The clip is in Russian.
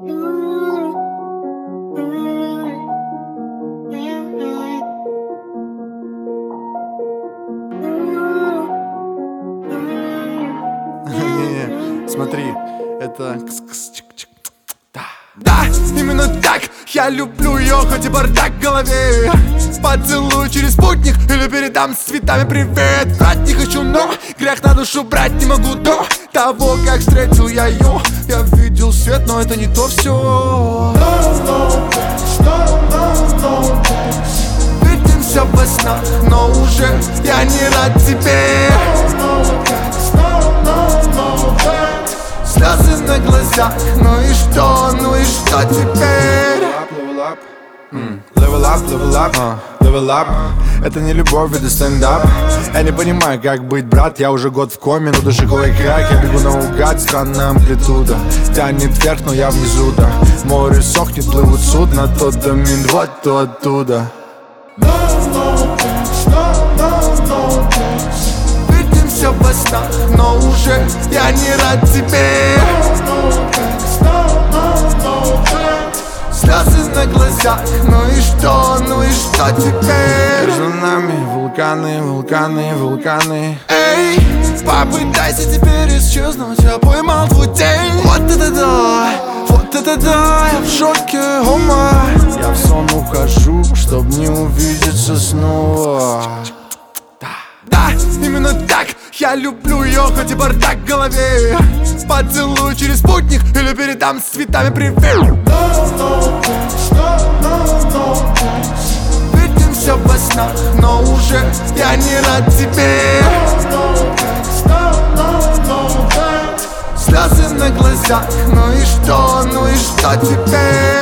Не-не, смотри, это да, именно так я люблю ее, хоть и бардак в голове. Поцелую через спутник или передам с цветами привет. Брать не хочу, но грех на душу брать не могу. До того, как встретил я ее, я видел свет, но это не то все. Видимся во снах, но уже я не рад тебе. Слезы на глазах, ну и что теперь? Level up, level up, level up. Это не любовь, это стендап. Я не понимаю, как быть, брат. Я уже год в коме, но души кое-как. Я бегу наугад, странная амплитуда. Тянет вверх, но я внизу, да. Море сохнет, плывут судна. То домин, вот то оттуда. Видимся во снах, но уже я не рад тебе. Слезы на глазах, ну и что теперь? Между нами вулканы, вулканы, вулканы. Эй, попытайся теперь исчезнуть, я поймал твой день. Вот это да, я в шоке, о май. Я в сон ухожу, чтоб не увидеться снова. Да, именно так я люблю ее, хоть и бардак в голове. Поцелую через спутник или передам с цветами привет. Видимся во снах, но уже я не рад тебе. Слезы на глазах, ну и что теперь?